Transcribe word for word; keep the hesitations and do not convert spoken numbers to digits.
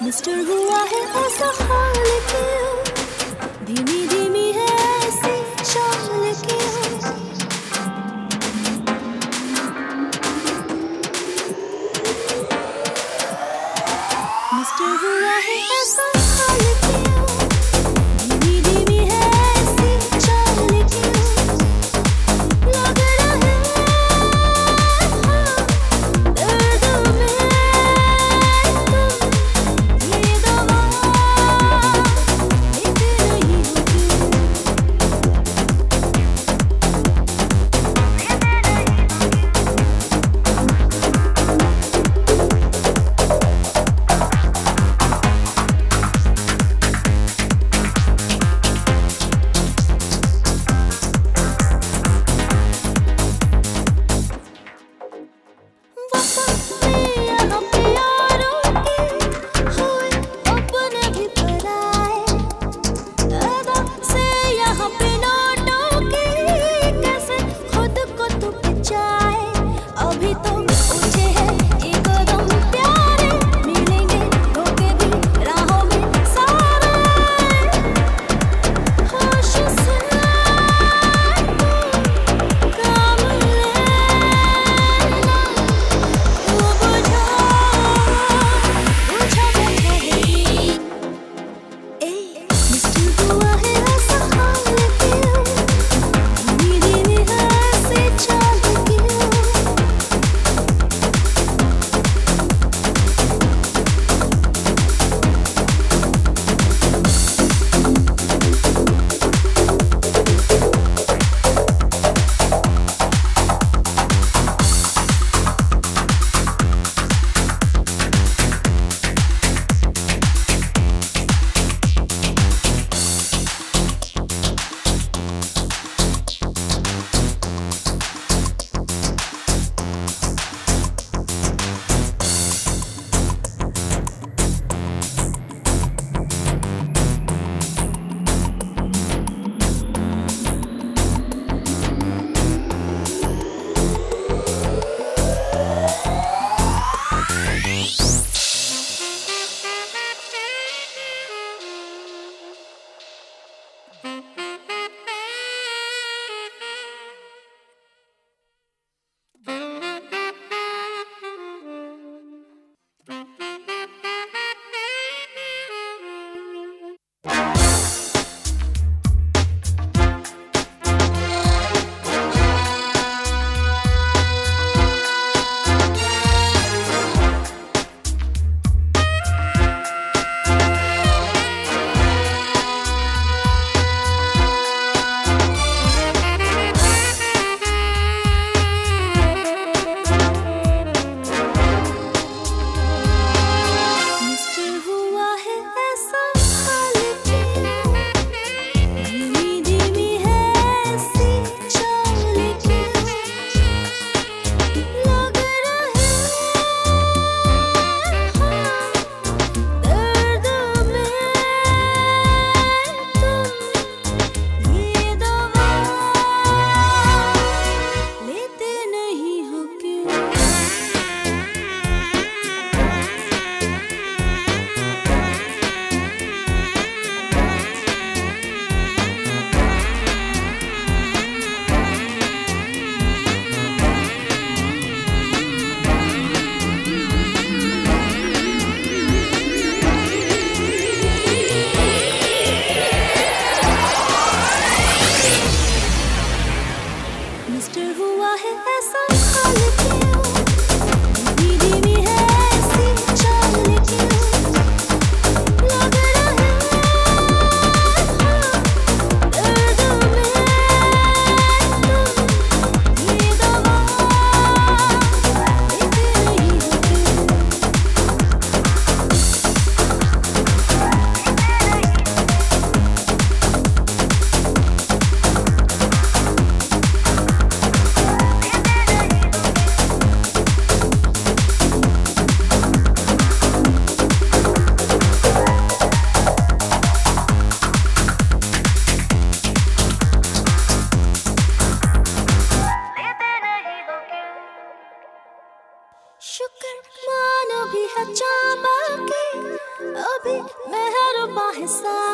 Mister हुआ है ऐसा हाल क्यों, धीमी धीमी है ऐसी चाल क्यों। मिस्टर हुआ है ऐसा हाल क्यों, धीमी धीमी है ऐसी चाल क्यों। लग रहा है दर्द में तुम ये दवा लेते नहीं हो क्यों। यहाँ प्यारों की हुए अपने भी पराए, अदा से यहाँ पे नोटों की कैसे खुद को तू बचाए। अभी तो ऊंचे हैं एक कदम प्यारे, मिलेंगे धोखे भी राहों में सारे। होश से काम लेना तू बुझा बुझा बैठा है। ए मिस्टर हुआ है ऐसा हाल क्यों, धीमी धीमी है ऐसी चाल क्यों। मिस्टर हुआ है ऐसा हाल क्यों, धीमी धीमी है ऐसी चाल क्यों। लग रहा है दर्द में तुम ये दवा लेते नहीं हो क्यों। बाहें साथ